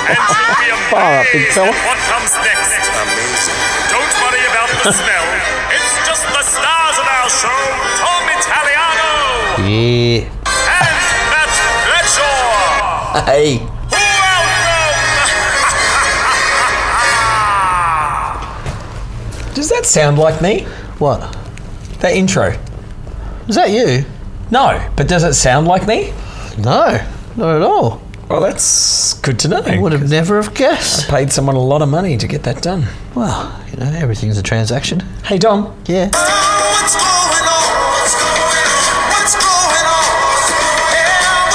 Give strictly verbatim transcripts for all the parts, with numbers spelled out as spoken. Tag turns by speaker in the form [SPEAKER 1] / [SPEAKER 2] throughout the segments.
[SPEAKER 1] And you'll be
[SPEAKER 2] Far up, big
[SPEAKER 1] amazed
[SPEAKER 2] fella.
[SPEAKER 1] at what comes next. Amazing. Don't worry about the smell. It's just the stars of our show, Tom Italiano
[SPEAKER 2] Yeah.
[SPEAKER 1] and Matt Bradshaw.
[SPEAKER 2] Hey.
[SPEAKER 1] Welcome.
[SPEAKER 3] Does that sound like me?
[SPEAKER 2] What?
[SPEAKER 3] That intro?
[SPEAKER 2] Is that you?
[SPEAKER 3] No, but does it sound like me?
[SPEAKER 2] No, not at all.
[SPEAKER 3] Well, that's good to know.
[SPEAKER 2] I would have never have guessed.
[SPEAKER 3] Paid someone a lot of money to get that done.
[SPEAKER 2] Well, you know, everything's a transaction.
[SPEAKER 3] Hey, Dom.
[SPEAKER 2] Yeah.
[SPEAKER 4] What's going on? What's going on? What's going on? Yeah,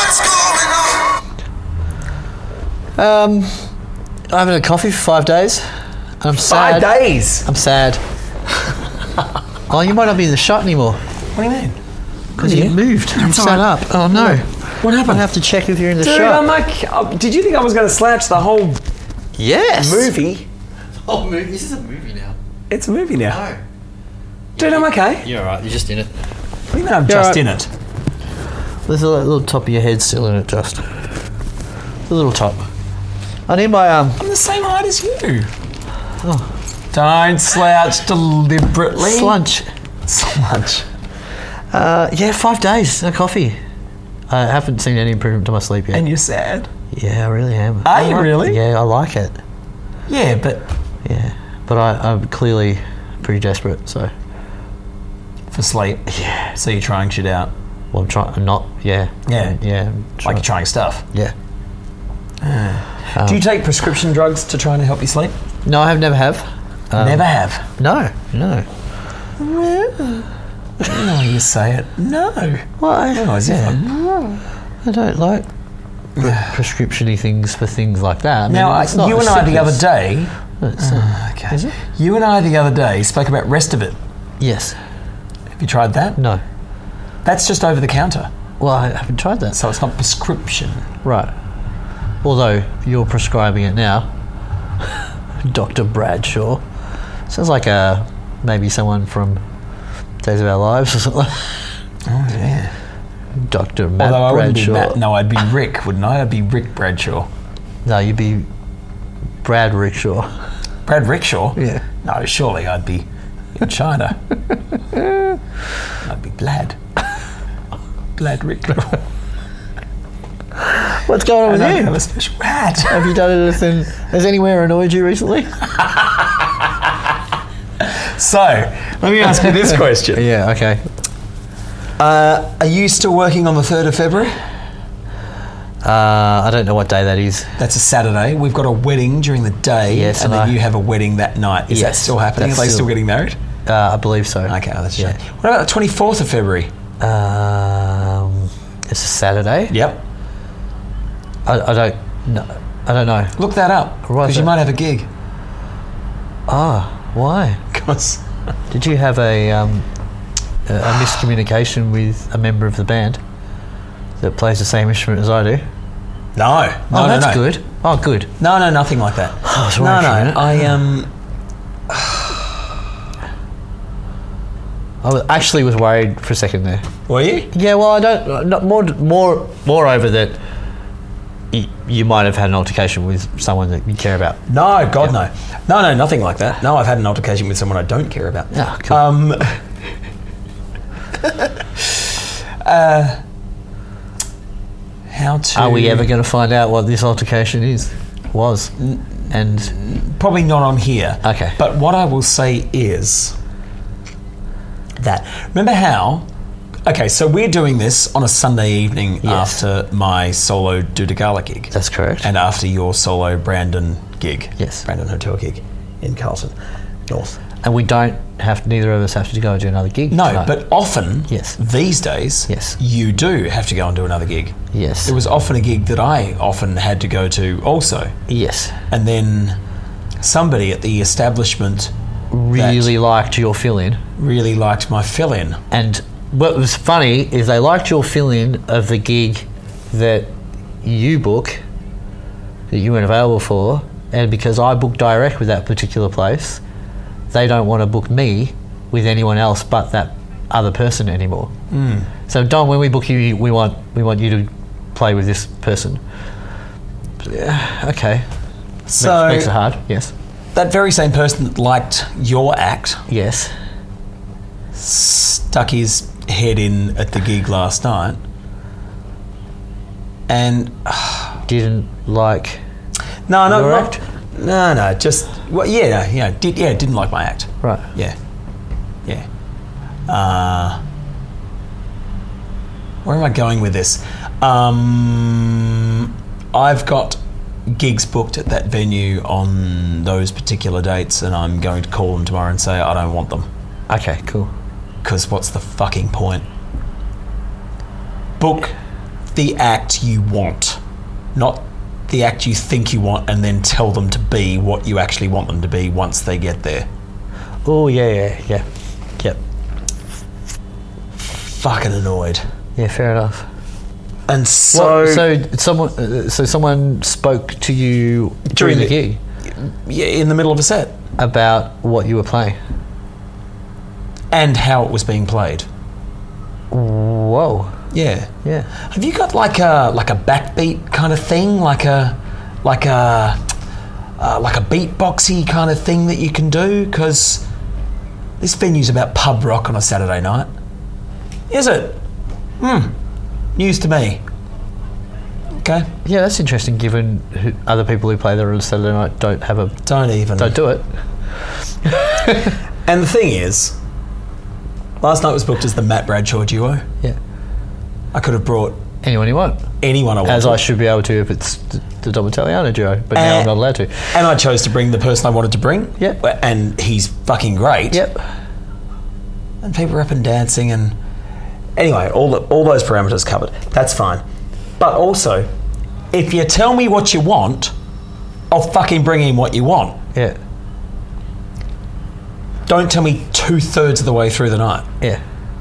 [SPEAKER 4] what's going on?
[SPEAKER 2] Um, I haven't had coffee for five days. And I'm
[SPEAKER 3] Five
[SPEAKER 2] sad.
[SPEAKER 3] days?
[SPEAKER 2] I'm sad. Oh, you might not be in the shot anymore.
[SPEAKER 3] What do you mean?
[SPEAKER 2] Because you moved. I'm sat up. Oh, no.
[SPEAKER 3] What happened?
[SPEAKER 2] I'll have to check if you're in the
[SPEAKER 3] Dude,
[SPEAKER 2] shot.
[SPEAKER 3] I'm like, uh, did you think I was going to slouch the whole
[SPEAKER 2] Yes.
[SPEAKER 3] movie?
[SPEAKER 2] Oh, movie. This is a movie now.
[SPEAKER 3] It's a movie now.
[SPEAKER 2] No.
[SPEAKER 3] Dude, I'm okay.
[SPEAKER 2] You're alright. You're just in it.
[SPEAKER 3] What do you mean I'm
[SPEAKER 2] You're
[SPEAKER 3] just
[SPEAKER 2] right.
[SPEAKER 3] in it?
[SPEAKER 2] There's a little top of your head still in it, just. The little top. I need my, um...
[SPEAKER 3] I'm the same height as you. Oh. Don't slouch deliberately.
[SPEAKER 2] Slunch.
[SPEAKER 3] Slunch.
[SPEAKER 2] Uh, yeah, five days. No coffee. I haven't seen any improvement to my sleep yet.
[SPEAKER 3] And you're sad.
[SPEAKER 2] Yeah, I really am.
[SPEAKER 3] Are
[SPEAKER 2] I
[SPEAKER 3] you
[SPEAKER 2] like-
[SPEAKER 3] really?
[SPEAKER 2] Yeah, I like it.
[SPEAKER 3] Yeah, but
[SPEAKER 2] Yeah. But I, I'm clearly pretty desperate, so...
[SPEAKER 3] for sleep.
[SPEAKER 2] Yeah.
[SPEAKER 3] So you're trying shit out.
[SPEAKER 2] Well, I'm trying... I'm not... Yeah.
[SPEAKER 3] Yeah.
[SPEAKER 2] Yeah. I'm
[SPEAKER 3] Like
[SPEAKER 2] trying-
[SPEAKER 3] you're trying stuff.
[SPEAKER 2] Yeah.
[SPEAKER 3] Do you take prescription drugs to try and help you sleep?
[SPEAKER 2] No, I have never have. Um,
[SPEAKER 3] Never have.
[SPEAKER 2] No, no.
[SPEAKER 3] No, you say it. No.
[SPEAKER 2] Why?
[SPEAKER 3] Oh, as if
[SPEAKER 2] Yeah.
[SPEAKER 3] I'm-
[SPEAKER 2] I don't like pre- prescription-y things for things like that. I mean,
[SPEAKER 3] Now, I,
[SPEAKER 2] it's not
[SPEAKER 3] you
[SPEAKER 2] a
[SPEAKER 3] and I the
[SPEAKER 2] sickness.
[SPEAKER 3] other day.
[SPEAKER 2] It's not-
[SPEAKER 3] Okay.
[SPEAKER 2] Is it?
[SPEAKER 3] You and I the other day spoke about Restivit.
[SPEAKER 2] Yes.
[SPEAKER 3] Have you tried that?
[SPEAKER 2] No.
[SPEAKER 3] That's just over the counter,
[SPEAKER 2] Well, I haven't tried that.
[SPEAKER 3] so it's not prescription.
[SPEAKER 2] Right. Although you're prescribing it now, Doctor Bradshaw. Sounds like a maybe someone from Days of Our Lives or something.
[SPEAKER 3] Oh yeah.
[SPEAKER 2] Doctor Matt
[SPEAKER 3] Although I wouldn't be
[SPEAKER 2] Bradshaw.
[SPEAKER 3] Matt. No, I'd be Rick, wouldn't I? I'd be Rick Bradshaw.
[SPEAKER 2] No, you'd be Brad Rickshaw.
[SPEAKER 3] Brad Rickshaw.
[SPEAKER 2] Yeah.
[SPEAKER 3] No, surely I'd be in China. I'd be Blad. Blad Rickshaw.
[SPEAKER 2] What's going on with
[SPEAKER 3] And I'd
[SPEAKER 2] you?
[SPEAKER 3] have a special hat.
[SPEAKER 2] Have you done anything? Has anywhere annoyed you recently?
[SPEAKER 3] So, let me ask you this question.
[SPEAKER 2] Yeah. Okay.
[SPEAKER 3] Uh, are you still working on the third of February?
[SPEAKER 2] Uh, I don't know what day that is.
[SPEAKER 3] That's a Saturday. We've got a wedding during the day,
[SPEAKER 2] Yes,
[SPEAKER 3] and
[SPEAKER 2] and
[SPEAKER 3] then
[SPEAKER 2] I-
[SPEAKER 3] you have a wedding that night. Is that
[SPEAKER 2] Yes,
[SPEAKER 3] still happening? Are
[SPEAKER 2] that's
[SPEAKER 3] they still,
[SPEAKER 2] still-
[SPEAKER 3] getting married?
[SPEAKER 2] Uh, I believe so.
[SPEAKER 3] Okay, oh, that's a
[SPEAKER 2] Yeah.
[SPEAKER 3] shame. What about the twenty-fourth of February?
[SPEAKER 2] Um, it's a Saturday.
[SPEAKER 3] Yep.
[SPEAKER 2] I, I don't. No, I don't know.
[SPEAKER 3] Look that up,
[SPEAKER 2] Right,
[SPEAKER 3] because you
[SPEAKER 2] so-
[SPEAKER 3] might have a gig.
[SPEAKER 2] Ah, why?
[SPEAKER 3] Because
[SPEAKER 2] Did you have a um, a, a miscommunication with a member of the band that plays the same instrument as I do?
[SPEAKER 3] no, no,
[SPEAKER 2] oh,
[SPEAKER 3] no,
[SPEAKER 2] that's
[SPEAKER 3] no.
[SPEAKER 2] good. Oh, good.
[SPEAKER 3] No, no, nothing like that.
[SPEAKER 2] I was
[SPEAKER 3] no,
[SPEAKER 2] worried for a
[SPEAKER 3] no.
[SPEAKER 2] minute.
[SPEAKER 3] I um.
[SPEAKER 2] I was, actually was worried for a second there.
[SPEAKER 3] Were you?
[SPEAKER 2] Yeah, well, I don't. Not more, more, moreover, that y- you might have had an altercation with someone that you care about.
[SPEAKER 3] No, God, no, no, no, nothing like that. No, I've had an altercation with someone I don't care about.
[SPEAKER 2] Ah, cool.
[SPEAKER 3] Um. uh. How to?
[SPEAKER 2] Are we ever going to find out what this altercation is? Was and
[SPEAKER 3] Probably not on here.
[SPEAKER 2] Okay.
[SPEAKER 3] But what I will say is that remember how? Okay, so we're doing this on a Sunday evening
[SPEAKER 2] Yes.
[SPEAKER 3] after my solo Dudagala gig.
[SPEAKER 2] that's correct.
[SPEAKER 3] And after your solo Brandon gig.
[SPEAKER 2] Yes.
[SPEAKER 3] Brandon Hotel gig in Carlton North.
[SPEAKER 2] And we don't have. Neither of us have to go and do another gig.
[SPEAKER 3] No,
[SPEAKER 2] tonight.
[SPEAKER 3] but often
[SPEAKER 2] Yes.
[SPEAKER 3] these days
[SPEAKER 2] Yes.
[SPEAKER 3] you do have to go and do another gig.
[SPEAKER 2] yes,
[SPEAKER 3] There was often a gig that I often had to go to also.
[SPEAKER 2] yes.
[SPEAKER 3] And then somebody at the establishment
[SPEAKER 2] Really liked your fill-in,
[SPEAKER 3] really liked my fill-in.
[SPEAKER 2] and what was funny is they liked your fill-in of the gig that you book, that you weren't available for, and because I booked direct with that particular place, they don't want to book me with anyone else but that other person anymore. Mm. So Don, when we book you, we want we want you to play with this person. Yeah, okay.
[SPEAKER 3] So
[SPEAKER 2] makes it hard. Yes.
[SPEAKER 3] that very same person that liked your act
[SPEAKER 2] Yes.
[SPEAKER 3] stuck his head in at the gig last night and
[SPEAKER 2] Didn't like.
[SPEAKER 3] no no
[SPEAKER 2] Your
[SPEAKER 3] not,
[SPEAKER 2] act?
[SPEAKER 3] no no just well yeah yeah did yeah didn't like my act
[SPEAKER 2] Right.
[SPEAKER 3] yeah yeah uh, where am I going with this? um, I've got gigs booked at that venue on those particular dates and I'm going to call them tomorrow and say I don't want them.
[SPEAKER 2] Okay. Cool.
[SPEAKER 3] Because what's the fucking point? Book the act you want, not the act you think you want, and then tell them to be what you actually want them to be once they get there.
[SPEAKER 2] Oh yeah, yeah, yeah. Yep.
[SPEAKER 3] Fucking annoyed.
[SPEAKER 2] Yeah. Fair enough.
[SPEAKER 3] And so,
[SPEAKER 2] What- so someone, uh, so someone spoke to you during,
[SPEAKER 3] During
[SPEAKER 2] the
[SPEAKER 3] the-
[SPEAKER 2] gig
[SPEAKER 3] yeah, in the middle of a set,
[SPEAKER 2] about what you were playing.
[SPEAKER 3] and how it was being played.
[SPEAKER 2] Whoa.
[SPEAKER 3] Yeah.
[SPEAKER 2] Yeah.
[SPEAKER 3] Have you got like a like a backbeat kind of thing, like a like a uh, like a beatboxy kind of thing that you can do? Because this venue's about pub rock on a Saturday night. Is it? Hmm. News to me. Okay.
[SPEAKER 2] Yeah, that's interesting. Given who, other people who play there on Saturday night don't have a
[SPEAKER 3] Don't even.
[SPEAKER 2] don't do it.
[SPEAKER 3] And the thing is, last night was booked as the Matt Bradshaw duo.
[SPEAKER 2] Yeah.
[SPEAKER 3] I could have brought
[SPEAKER 2] Anyone you want,
[SPEAKER 3] anyone I wanted.
[SPEAKER 2] as I should be able to if it's the, the Dom Italiano duo, but now
[SPEAKER 3] Uh,
[SPEAKER 2] I'm not allowed to.
[SPEAKER 3] And I chose to bring the person I wanted to bring.
[SPEAKER 2] Yep.
[SPEAKER 3] And he's fucking great.
[SPEAKER 2] Yep.
[SPEAKER 3] And people are up and dancing and anyway, all the, all those parameters covered. That's fine. But also, if you tell me what you want, I'll fucking bring in what you want.
[SPEAKER 2] Yeah.
[SPEAKER 3] Don't tell me two thirds of the way through the night.
[SPEAKER 2] Yeah.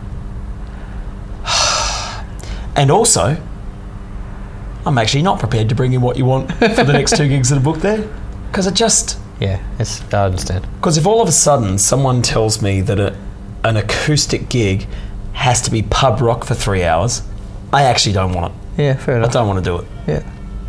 [SPEAKER 3] And also, I'm actually not prepared to bring in what you want for the next two gigs that are booked there. Because it just...
[SPEAKER 2] Yeah. It's, I understand.
[SPEAKER 3] Because if all of a sudden someone tells me that a, an acoustic gig has to be pub rock for three hours, I actually don't want it.
[SPEAKER 2] Yeah. Fair
[SPEAKER 3] I
[SPEAKER 2] enough.
[SPEAKER 3] don't want to do it.
[SPEAKER 2] Yeah.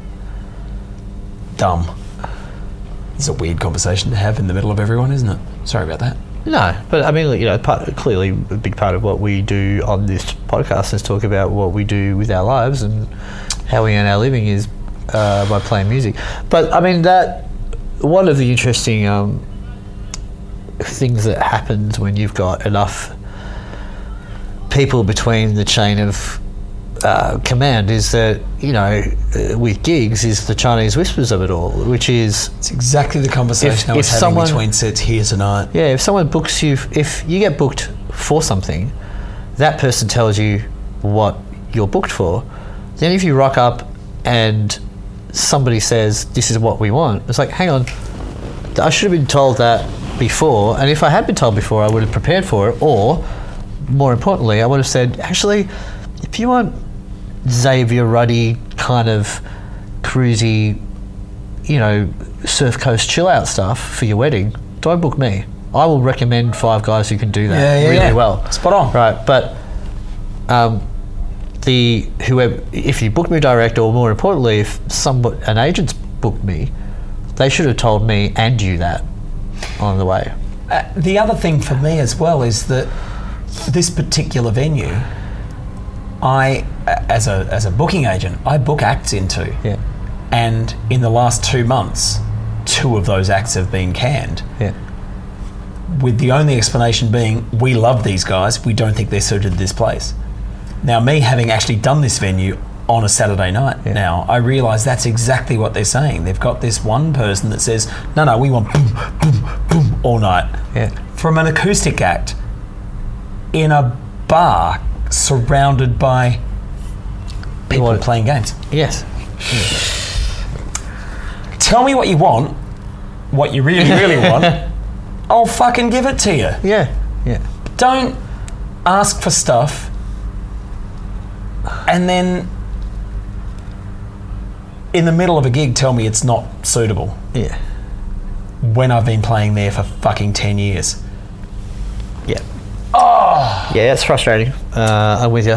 [SPEAKER 3] Dumb. It's a weird conversation to have in the middle of everyone, isn't it? Sorry about that.
[SPEAKER 2] No, but I mean, you know, part, clearly a big part of what we do on this podcast is talk about what we do with our lives and how we earn our living is uh, by playing music. But I mean, that one of the interesting um, things that happens when you've got enough people between the chain of uh, command is that, you know, uh, with gigs is the Chinese whispers of it all, which is...
[SPEAKER 3] It's exactly the conversation
[SPEAKER 2] If-
[SPEAKER 3] I was
[SPEAKER 2] if
[SPEAKER 3] having
[SPEAKER 2] someone-
[SPEAKER 3] between sets here tonight.
[SPEAKER 2] Yeah, if someone books you, if you get booked for something, that person tells you what you're booked for. Then if you rock up and somebody says, this is what we want, it's like, hang on, I should have been told that before, and if I had been told before, I would have prepared for it, or, more importantly, I would have said, actually, if you want Xavier Ruddy kind of cruisy, you know, surf coast chill out stuff for your wedding, don't book me. I will recommend five guys who can do that
[SPEAKER 3] Yeah, yeah,
[SPEAKER 2] really
[SPEAKER 3] yeah.
[SPEAKER 2] well.
[SPEAKER 3] Spot on.
[SPEAKER 2] Right, but um, the whoever, if you book me direct, or more importantly, if some an agent's booked me, they should have told me and you that on the way.
[SPEAKER 3] Uh, the other thing for me as well is that this particular venue, I, as a as a booking agent, I book acts into.
[SPEAKER 2] Yeah,
[SPEAKER 3] And in the last two months, two of those acts have been canned.
[SPEAKER 2] yeah,
[SPEAKER 3] With the only explanation being, we love these guys, we don't think they're suited to this place. Now, me having actually done this venue on a Saturday night
[SPEAKER 2] Yeah.
[SPEAKER 3] now, I realise that's exactly what they're saying. They've got this one person that says, no, no, we want boom, boom, boom all night.
[SPEAKER 2] yeah.
[SPEAKER 3] From an acoustic act in a bar surrounded by people
[SPEAKER 2] What?
[SPEAKER 3] playing games.
[SPEAKER 2] Yes.
[SPEAKER 3] Tell me what you want, what you really, really want, I'll fucking give it to you.
[SPEAKER 2] Yeah, yeah.
[SPEAKER 3] Don't ask for stuff and then in the middle of a gig tell me it's not suitable
[SPEAKER 2] Yeah.
[SPEAKER 3] when I've been playing there for fucking ten years.
[SPEAKER 2] Yeah. Oh. Yeah, it's frustrating. Uh, I'm with you.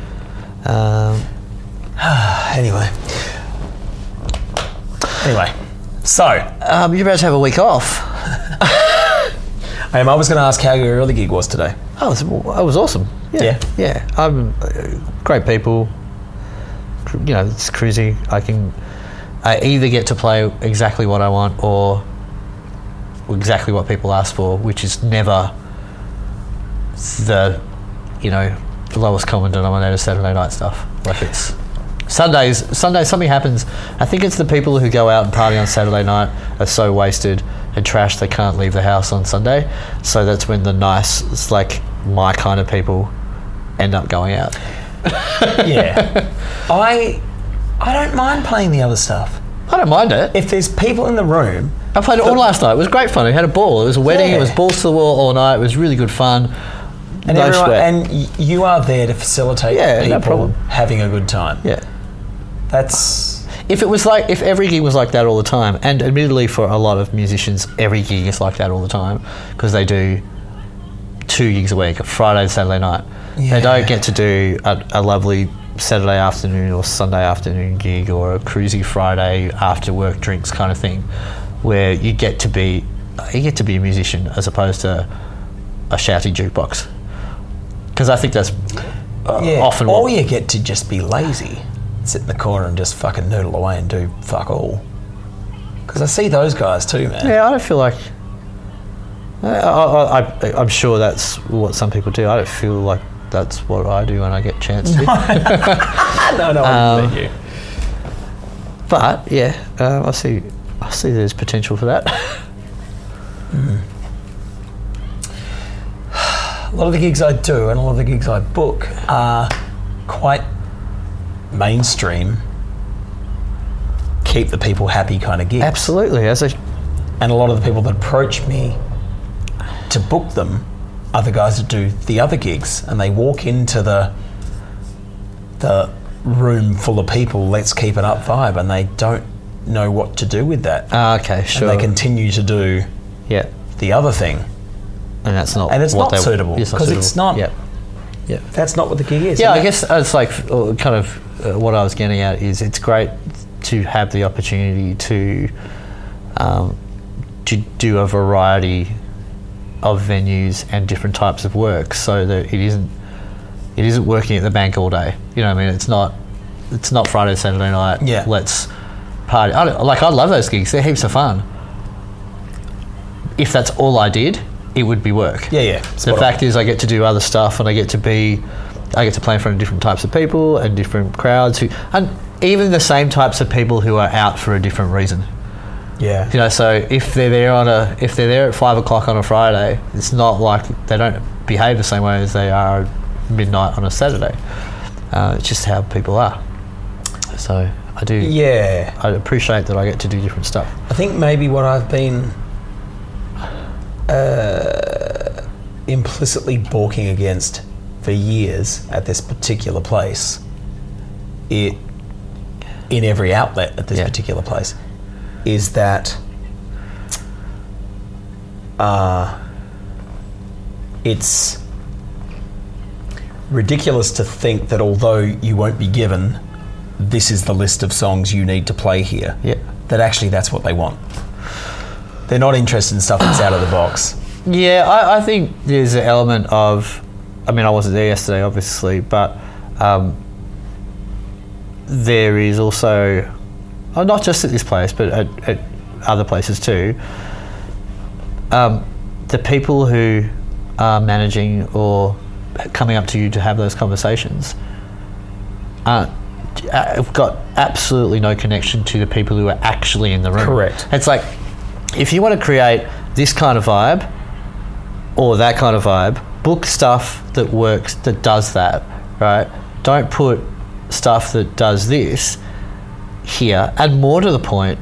[SPEAKER 2] Um,
[SPEAKER 3] Anyway. Anyway. So,
[SPEAKER 2] Um, you're about to have a week off.
[SPEAKER 3] um, I was going to ask how your early gig was today.
[SPEAKER 2] Oh, it was, it was awesome. Yeah,
[SPEAKER 3] Yeah?
[SPEAKER 2] yeah. I'm uh, great people. Cru- You know, it's cruisy. I can. I either get to play exactly what I want or exactly what people ask for, which is never the, you know, lowest common denominator Saturday night stuff. Like it's Sundays. Sundays something happens. I think it's the people who go out and party on Saturday night are so wasted and trash they can't leave the house on Sunday. So that's when the nice, it's like my kind of people, end up going out.
[SPEAKER 3] Yeah. I I don't mind playing the other stuff.
[SPEAKER 2] I don't mind it.
[SPEAKER 3] If there's people in the room,
[SPEAKER 2] I played it all last night. It was great fun. We had a ball. It was a wedding.
[SPEAKER 3] Yeah.
[SPEAKER 2] It was balls to the wall all night. It was really good fun.
[SPEAKER 3] and
[SPEAKER 2] no
[SPEAKER 3] everyone,
[SPEAKER 2] sweat.
[SPEAKER 3] and y- you are there to facilitate
[SPEAKER 2] Yeah, no
[SPEAKER 3] people
[SPEAKER 2] problem.
[SPEAKER 3] having a good time.
[SPEAKER 2] Yeah.
[SPEAKER 3] That's
[SPEAKER 2] If it was like, if every gig was like that all the time, and admittedly for a lot of musicians, every gig is like that all the time because they do two gigs a week, Friday and Saturday night.
[SPEAKER 3] Yeah.
[SPEAKER 2] They don't get to do a, a lovely Saturday afternoon or Sunday afternoon gig or a cruisy Friday after work drinks kind of thing, where you get to be you get to be a musician as opposed to a shouty jukebox. Because I think that's uh,
[SPEAKER 3] yeah.
[SPEAKER 2] often
[SPEAKER 3] or
[SPEAKER 2] what
[SPEAKER 3] you get to just be lazy, sit in the corner and just fucking noodle away and do fuck all. Because I see those guys too, man.
[SPEAKER 2] Yeah, I don't feel like. I, I, I, I'm sure that's what some people do. I don't feel like that's what I do when I get a chance to.
[SPEAKER 3] no, no, I
[SPEAKER 2] Um,
[SPEAKER 3] um, you.
[SPEAKER 2] But yeah, um, I see. I see there's potential for that.
[SPEAKER 3] A lot of the gigs I do and a lot of the gigs I book are quite mainstream, keep the people happy kind of gigs.
[SPEAKER 2] Absolutely, as a
[SPEAKER 3] And a lot of the people that approach me to book them are the guys that do the other gigs, and they walk into the the room full of people, let's keep it up vibe, and they don't know what to do with that.
[SPEAKER 2] ah, okay, sure.
[SPEAKER 3] And they continue to do
[SPEAKER 2] yeah,
[SPEAKER 3] the other thing.
[SPEAKER 2] and that's not.
[SPEAKER 3] And it's
[SPEAKER 2] what
[SPEAKER 3] not
[SPEAKER 2] they-
[SPEAKER 3] suitable,
[SPEAKER 2] it's
[SPEAKER 3] 'cause it's
[SPEAKER 2] suitable.
[SPEAKER 3] not-
[SPEAKER 2] Yeah, yeah.
[SPEAKER 3] That's not what the gig is.
[SPEAKER 2] Yeah,
[SPEAKER 3] And
[SPEAKER 2] I
[SPEAKER 3] that-
[SPEAKER 2] guess it's like uh, kind of uh, what I was getting at is it's great to have the opportunity to um, to do a variety of venues and different types of work, so that it isn't it isn't working at the bank all day. You know what I mean? It's not it's not Friday, Saturday night.
[SPEAKER 3] Yeah.
[SPEAKER 2] Let's party. I don't, like I love those gigs. They're heaps of fun. If that's all I did, it would be work.
[SPEAKER 3] Yeah, yeah.
[SPEAKER 2] The
[SPEAKER 3] Spot on.
[SPEAKER 2] fact is, I get to do other stuff, and I get to be, I get to play in front of different types of people and different crowds who, and even the same types of people who are out for a different reason.
[SPEAKER 3] Yeah.
[SPEAKER 2] You know, so if they're there on a, if they're there at five o'clock on a Friday, it's not like they don't behave the same way as they are at midnight on a Saturday. Uh, it's just how people are. So I do.
[SPEAKER 3] Yeah.
[SPEAKER 2] I appreciate that I get to do different stuff.
[SPEAKER 3] I think maybe what I've been uh, implicitly balking against for years at this particular place, it in every outlet at this
[SPEAKER 2] Yeah.
[SPEAKER 3] particular place, is that uh, it's ridiculous to think that although you won't be given this is the list of songs you need to play here,
[SPEAKER 2] Yeah.
[SPEAKER 3] that actually that's what they want. They're not interested in stuff that's out of the box.
[SPEAKER 2] Yeah, I, I think there's an element of, I mean, I wasn't there yesterday, obviously, but um, there is also, oh, not just at this place, but at, at other places too, um, the people who are managing or coming up to you to have those conversations aren't, have got absolutely no connection to the people who are actually in the room.
[SPEAKER 3] Correct.
[SPEAKER 2] It's like, if you want to create this kind of vibe or that kind of vibe, book stuff that works, that does that, right? Don't put stuff that does this here. And more to the point,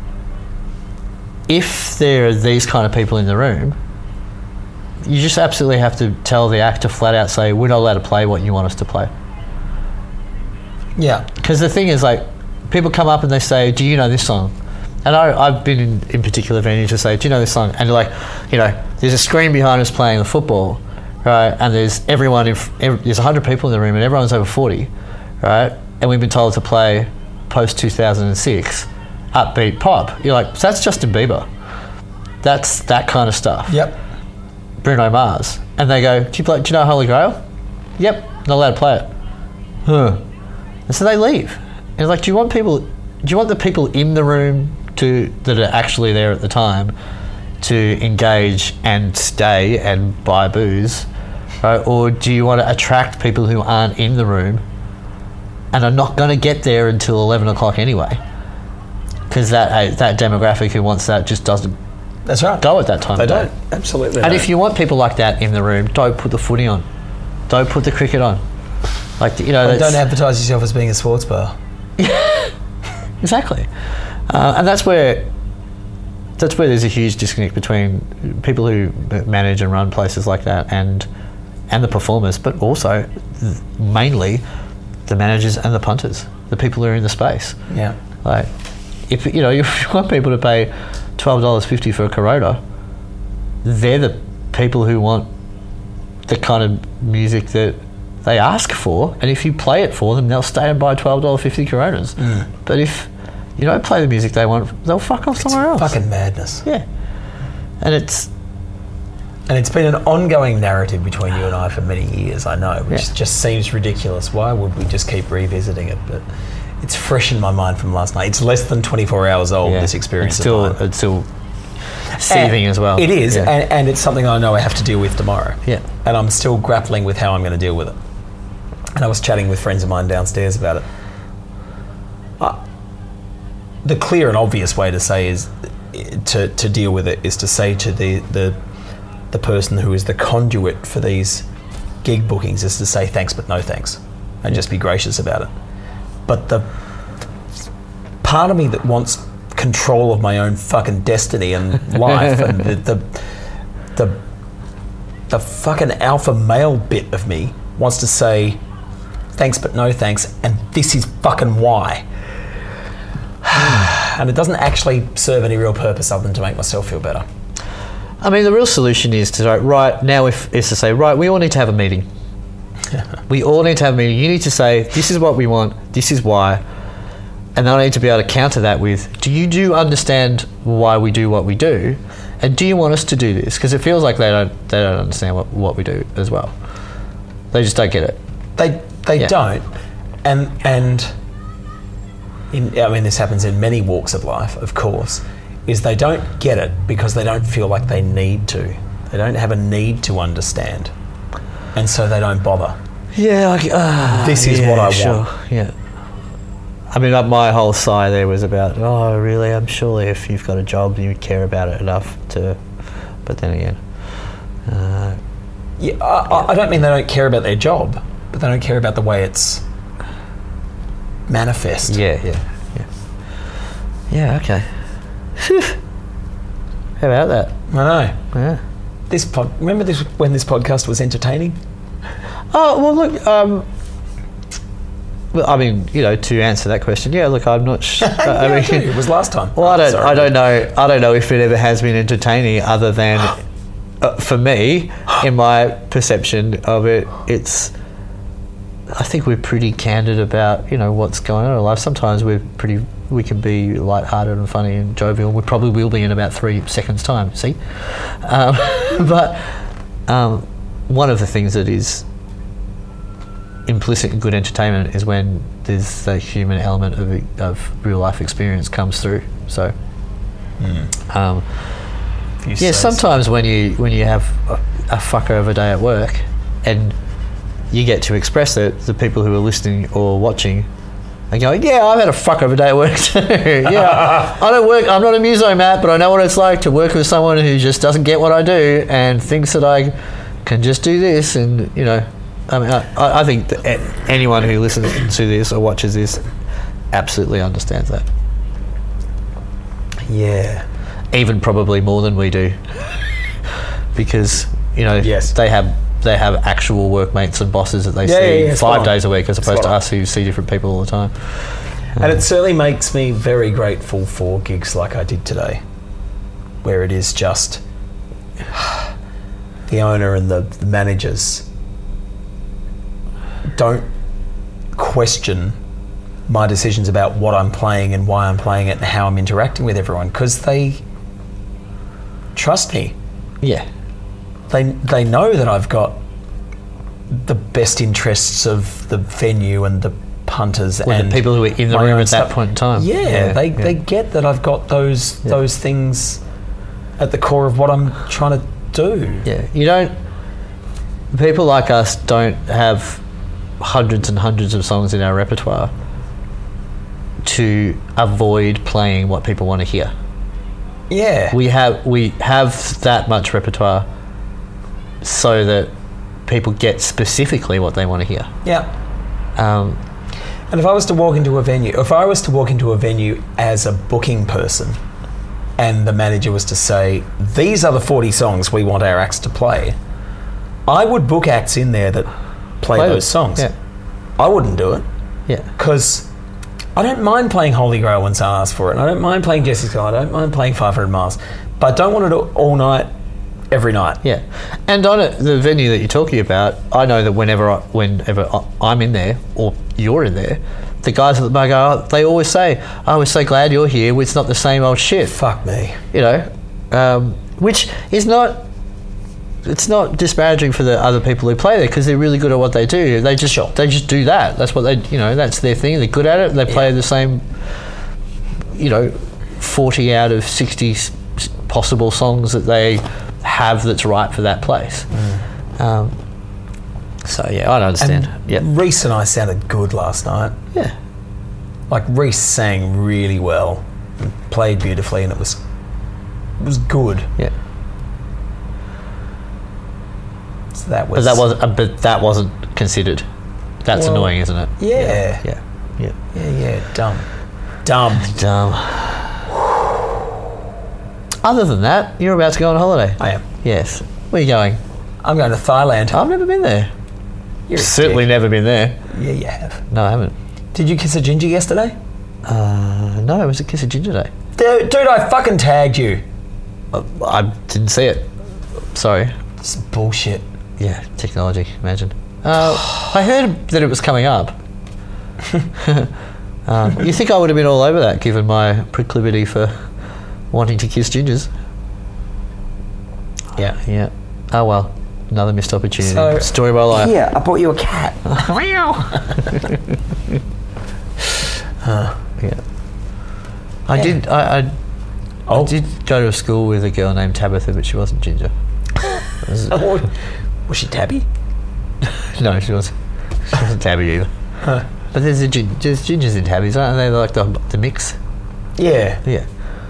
[SPEAKER 2] if there are these kind of people in the room, you just absolutely have to tell the actor flat out, say, we're not allowed to play what you want us to play.
[SPEAKER 3] Yeah.
[SPEAKER 2] Because the thing is, like, people come up and they say, do you know this song? And I, I've been in, in particular venues to say, do you know this song? And like, you know, there's a screen behind us playing the football, right? And there's everyone, in, every, there's one hundred people in the room and everyone's over forty, right? And we've been told to play post two thousand six. upbeat pop. You're like, that's Justin Bieber. That's that kind of stuff.
[SPEAKER 3] Yep.
[SPEAKER 2] Bruno Mars. And they go, do you, play, do you know Holy Grail? Yep, not allowed to play it. Huh. And so they leave. And it's like, do you want people, do you want the people in the room to that are actually there at the time to engage and stay and buy booze, right? Or do you want to attract people who aren't in the room and are not going to get there until eleven o'clock anyway? Because that uh, that demographic who wants that just doesn't
[SPEAKER 3] That's right.
[SPEAKER 2] go at that time.
[SPEAKER 3] They
[SPEAKER 2] of day.
[SPEAKER 3] don't. Absolutely.
[SPEAKER 2] And
[SPEAKER 3] don't.
[SPEAKER 2] if you want people like that in the room, don't put the footy on. Don't put the cricket on. Like, you know,
[SPEAKER 3] Well,
[SPEAKER 2] that's,
[SPEAKER 3] don't advertise yourself as being a sports bar.
[SPEAKER 2] exactly. Uh, and that's where that's where there's a huge disconnect between people who manage and run places like that and and the performers, but also th- mainly the managers and the punters, the people who are in the space.
[SPEAKER 3] Yeah.
[SPEAKER 2] Like, if you know, if you want people to pay twelve dollars fifty for a Corona, they're the people who want the kind of music that they ask for, and if you play it for them, they'll stay and buy twelve dollars fifty Coronas.
[SPEAKER 3] Mm.
[SPEAKER 2] But if you don't play the music they want, they'll fuck off somewhere else.
[SPEAKER 3] Fucking madness.
[SPEAKER 2] Yeah. And it's...
[SPEAKER 3] And it's been an ongoing narrative between you and I for many years, I know, which
[SPEAKER 2] Yeah.
[SPEAKER 3] just seems ridiculous. Why would we just keep revisiting it? But it's fresh in my mind from last night. It's less than twenty-four hours old,
[SPEAKER 2] yeah,
[SPEAKER 3] this experience
[SPEAKER 2] It's still,
[SPEAKER 3] of mine.
[SPEAKER 2] it's still seething
[SPEAKER 3] And
[SPEAKER 2] as well.
[SPEAKER 3] It is,
[SPEAKER 2] Yeah.
[SPEAKER 3] and, and it's something I know I have to deal with tomorrow.
[SPEAKER 2] Yeah.
[SPEAKER 3] And I'm still grappling with how I'm going to deal with it. And I was chatting with friends of mine downstairs about it. Uh, the clear and obvious way to say is to, to deal with it is to say to the, the the person who is the conduit for these gig bookings is to say thanks but no thanks and just be gracious about it. But the part of me that wants control of my own fucking destiny and life and the, the the the fucking alpha male bit of me wants to say thanks but no thanks, and this is fucking why. And it doesn't actually serve any real purpose other than to make myself feel better.
[SPEAKER 2] I mean, the real solution is to say, right, now if, is to say, right, we all need to have a meeting. We all need to have a meeting. You need to say, this is what we want, this is why. And I need to be able to counter that with, do you do understand why we do what we do? And do you want us to do this? Because it feels like they don't they don't understand what, what we do as well. They just don't get it.
[SPEAKER 3] They they
[SPEAKER 2] Yeah.
[SPEAKER 3] don't. And and in, I mean, this happens in many walks of life, of course, is they don't get it because they don't feel like they need to. They don't have a need to understand. And so they don't bother.
[SPEAKER 2] Yeah, like, uh,
[SPEAKER 3] This is
[SPEAKER 2] yeah,
[SPEAKER 3] what I
[SPEAKER 2] sure.
[SPEAKER 3] want.
[SPEAKER 2] Yeah. I mean, like, my whole sigh there was about, oh, really? I'm surely if you've got a job, you care about it enough to. But then again, uh,
[SPEAKER 3] Yeah, I, I- I don't mean they don't care about their job, but they don't care about the way it's manifest.
[SPEAKER 2] yeah, yeah, yeah. Yeah, okay. Phew. How about that?
[SPEAKER 3] I know.
[SPEAKER 2] Yeah.
[SPEAKER 3] This pod, remember this when this podcast was entertaining?
[SPEAKER 2] Oh, well, look, um, well, I mean, you know, to answer that question, yeah, look, I'm not sure.
[SPEAKER 3] Yeah,
[SPEAKER 2] I mean,
[SPEAKER 3] I do. It was last time.
[SPEAKER 2] Well, I
[SPEAKER 3] Oh,
[SPEAKER 2] don't,
[SPEAKER 3] sorry.
[SPEAKER 2] I don't know, I don't know if it ever has been entertaining, other than, uh, for me, in my perception of it, it's. I think we're pretty candid about, you know, what's going on in our life. Sometimes we're pretty, we can be lighthearted and funny and jovial. We probably will be in about three seconds' time. See, um, but um, one of the things that is implicit in good entertainment is when there's the human element of, of real life experience comes through. So, um,
[SPEAKER 3] If you
[SPEAKER 2] yeah,
[SPEAKER 3] say
[SPEAKER 2] sometimes when you when you have a, a fucker of a day at work, and you get to express it, the people who are listening or watching are going, yeah, I've had a fucker of a day at work too. Yeah, I don't work. I'm not a muso, Matt, but I know what it's like to work with someone who just doesn't get what I do and thinks that I can just do this. And you know, I mean, I, I think that a- anyone who listens to this or watches this absolutely understands that.
[SPEAKER 3] Yeah.
[SPEAKER 2] Even probably more than we do, because you know
[SPEAKER 3] Yes.
[SPEAKER 2] they have they have actual workmates and bosses that they
[SPEAKER 3] Yeah,
[SPEAKER 2] see
[SPEAKER 3] yeah, yeah, spot
[SPEAKER 2] five
[SPEAKER 3] on.
[SPEAKER 2] days a week, as opposed
[SPEAKER 3] Spot
[SPEAKER 2] to
[SPEAKER 3] on.
[SPEAKER 2] us who see different people all the time.
[SPEAKER 3] And it certainly makes me very grateful for gigs like I did today, where it is just the owner and the, the managers don't question my decisions about what I'm playing and why I'm playing it and how I'm interacting with everyone, because they trust me.
[SPEAKER 2] Yeah.
[SPEAKER 3] They they know that I've got the best interests of the venue and the punters
[SPEAKER 2] Well,
[SPEAKER 3] and
[SPEAKER 2] the people who were in the
[SPEAKER 3] my
[SPEAKER 2] room
[SPEAKER 3] own
[SPEAKER 2] at that
[SPEAKER 3] stuff.
[SPEAKER 2] point in time.
[SPEAKER 3] Yeah,
[SPEAKER 2] Yeah,
[SPEAKER 3] they
[SPEAKER 2] yeah.
[SPEAKER 3] they get that I've got those
[SPEAKER 2] Yeah.
[SPEAKER 3] those things at the core of what I'm trying to do.
[SPEAKER 2] Yeah, you don't. People like us don't have hundreds and hundreds of songs in our repertoire to avoid playing what people want to hear.
[SPEAKER 3] Yeah.
[SPEAKER 2] We have we have that much repertoire so that people get specifically what they want to hear.
[SPEAKER 3] yeah.
[SPEAKER 2] Um,
[SPEAKER 3] And if I was to walk into a venue, if I was to walk into a venue as a booking person and the manager was to say, these are the forty songs we want our acts to play, I would book acts in there that play,
[SPEAKER 2] Play
[SPEAKER 3] those
[SPEAKER 2] them.
[SPEAKER 3] songs.
[SPEAKER 2] Yeah.
[SPEAKER 3] I wouldn't do it
[SPEAKER 2] yeah,
[SPEAKER 3] because I don't mind playing Holy Grail when someone asks for it. And I don't mind playing Jessica. I don't mind playing five hundred miles. But I don't want it all night, every night.
[SPEAKER 2] yeah. And on it, the venue that you're talking about, I know that whenever I, whenever I- I'm in there or you're in there, the guys at the bar go, they always say, "Oh, we're so glad you're here. It's not the same old shit."
[SPEAKER 3] Fuck me.
[SPEAKER 2] You know, um, which is not. It's not disparaging for the other people who play there because they're really good at what they do. They just
[SPEAKER 3] Sure.
[SPEAKER 2] they just do that. That's what they you know. That's their thing. They're good at it. They play
[SPEAKER 3] Yeah.
[SPEAKER 2] the same. You know, forty out of sixty s- possible songs that they have that's right for that place.
[SPEAKER 3] Mm.
[SPEAKER 2] Um, so yeah, I don't understand.
[SPEAKER 3] And
[SPEAKER 2] yeah,
[SPEAKER 3] Reese and I sounded good last night.
[SPEAKER 2] yeah,
[SPEAKER 3] Like Reese sang really well, and played beautifully, and it was it was good.
[SPEAKER 2] yeah.
[SPEAKER 3] So that
[SPEAKER 2] But
[SPEAKER 3] was
[SPEAKER 2] that wasn't. Uh, but that wasn't considered. That's
[SPEAKER 3] Well,
[SPEAKER 2] annoying, isn't it?
[SPEAKER 3] yeah.
[SPEAKER 2] yeah, yeah.
[SPEAKER 3] yeah yeah dumb dumb.
[SPEAKER 2] Dumb. Other than that, you're about to go on holiday.
[SPEAKER 3] I am.
[SPEAKER 2] Yes. Where are you going?
[SPEAKER 3] I'm going to Thailand.
[SPEAKER 2] I've never been there.
[SPEAKER 3] You're a
[SPEAKER 2] Certainly
[SPEAKER 3] dick.
[SPEAKER 2] never been there.
[SPEAKER 3] Yeah, you have.
[SPEAKER 2] No, I haven't.
[SPEAKER 3] Did you kiss a ginger yesterday?
[SPEAKER 2] Uh, no, it was a Kiss of Ginger Day.
[SPEAKER 3] Dude, dude, I fucking tagged you.
[SPEAKER 2] Uh, I didn't see it. Sorry.
[SPEAKER 3] This is bullshit.
[SPEAKER 2] Yeah, technology. Imagine. Uh, I heard that it was coming up. um, you think I would have been all over that, given my proclivity for wanting to kiss gingers?
[SPEAKER 3] Yeah.
[SPEAKER 2] Yeah. Oh well, another missed opportunity.
[SPEAKER 3] So-
[SPEAKER 2] Story of my life.
[SPEAKER 3] Here, I bought you a cat.
[SPEAKER 2] Yeah. I
[SPEAKER 3] Yeah.
[SPEAKER 2] did. I, I,
[SPEAKER 3] Oh.
[SPEAKER 2] I did go to a school with a girl named Tabitha, but she wasn't ginger. It was-
[SPEAKER 3] Oh, was she tabby?
[SPEAKER 2] no, she was. She wasn't tabby either.
[SPEAKER 3] Huh.
[SPEAKER 2] But there's, a, gin- there's gingers in tabbies, aren't they? They're like the the mix.
[SPEAKER 3] Yeah.
[SPEAKER 2] Yeah.